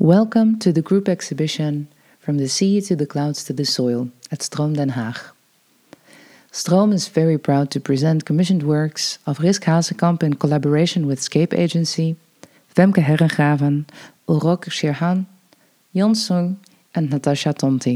Welcome to the group exhibition From the Sea to the Clouds to the Soil at Stroom Den Haag. Stroom is very proud to present commissioned works of Risk Hazekamp in collaboration with Scape Agency, Femke Herrengraven, Ulrok Scherhan, Jon Sung and Natasha Tonti.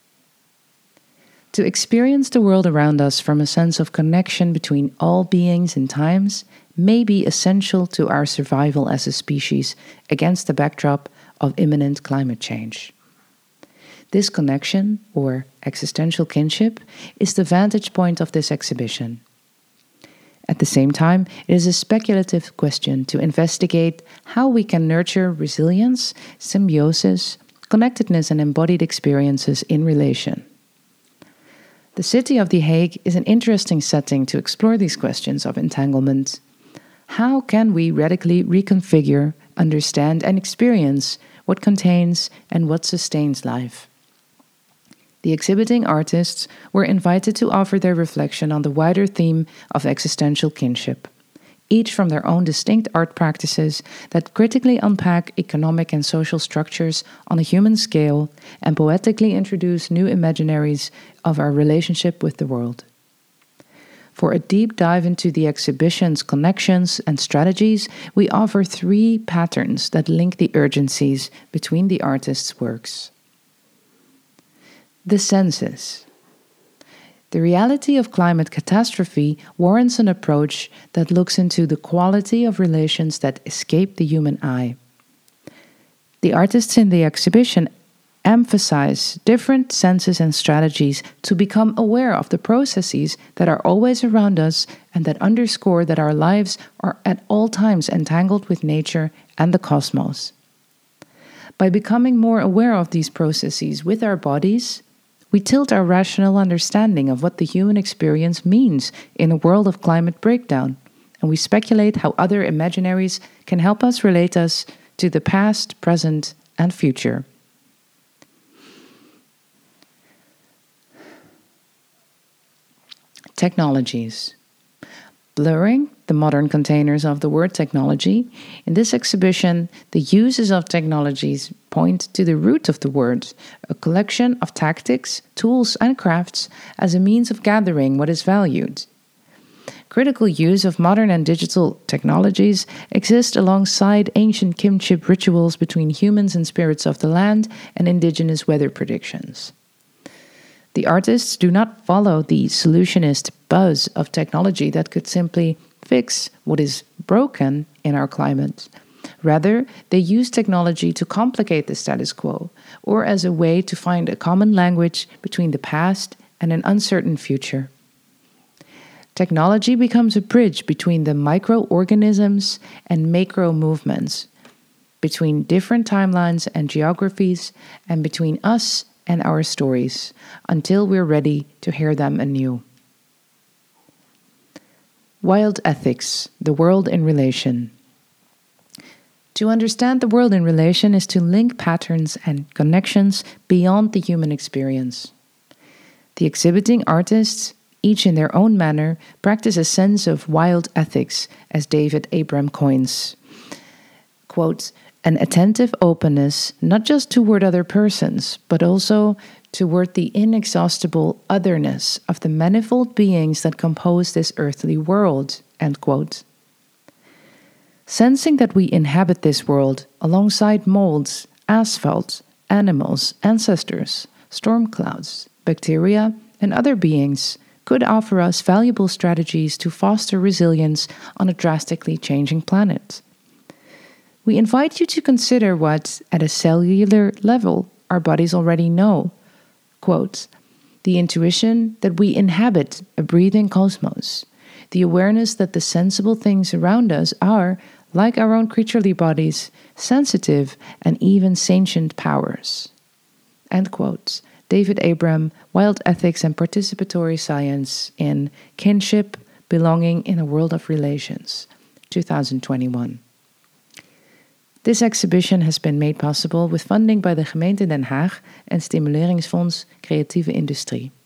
To experience the world around us from a sense of connection between all beings and times may be essential to our survival as a species against the backdrop of imminent climate change. This connection, or existential kinship, is the vantage point of this exhibition. At the same time, it is a speculative question to investigate how we can nurture resilience, symbiosis, connectedness and embodied experiences in relation. The city of The Hague is an interesting setting to explore these questions of entanglement. How can we radically reconfigure, understand and experience what contains and what sustains life? The exhibiting artists were invited to offer their reflection on the wider theme of existential kinship, each from their own distinct art practices that critically unpack economic and social structures on a human scale and poetically introduce new imaginaries of our relationship with the world. For a deep dive into the exhibition's connections and strategies, we offer 3 patterns that link the urgencies between the artists' works. The senses. The reality of climate catastrophe warrants an approach that looks into the quality of relations that escape the human eye. The artists in the exhibition emphasize different senses and strategies to become aware of the processes that are always around us and that underscore that our lives are at all times entangled with nature and the cosmos. By becoming more aware of these processes with our bodies, we tilt our rational understanding of what the human experience means in a world of climate breakdown, and we speculate how other imaginaries can help us relate us to the past, present, and future. Technologies. Blurring the modern containers of the word technology, in this exhibition, the uses of technologies point to the root of the word, a collection of tactics, tools, and crafts as a means of gathering what is valued. Critical use of modern and digital technologies exist alongside ancient kinship rituals between humans and spirits of the land and indigenous weather predictions. The artists do not follow the solutionist buzz of technology that could simply fix what is broken in our climate. Rather, they use technology to complicate the status quo, or as a way to find a common language between the past and an uncertain future. Technology becomes a bridge between the microorganisms and macro movements, between different timelines and geographies, and between us and our stories, until we're ready to hear them anew. Wild ethics, the world in relation. To understand the world in relation is to link patterns and connections beyond the human experience. The exhibiting artists, each in their own manner, practice a sense of wild ethics, as David Abram coins. Quote, an attentive openness, not just toward other persons, but also toward the inexhaustible otherness of the manifold beings that compose this earthly world, end quote. Sensing that we inhabit this world alongside molds, asphalt, animals, ancestors, storm clouds, bacteria, and other beings could offer us valuable strategies to foster resilience on a drastically changing planet. We invite you to consider what, at a cellular level, our bodies already know. Quote, the intuition that we inhabit a breathing cosmos, the awareness that the sensible things around us are, like our own creaturely bodies, sensitive and even sentient powers. End quote. David Abram, Wild Ethics and Participatory Science in Kinship, Belonging in a World of Relations, 2021. This exhibition has been made possible with funding by the gemeente Den Haag en Stimuleringsfonds Creatieve Industrie.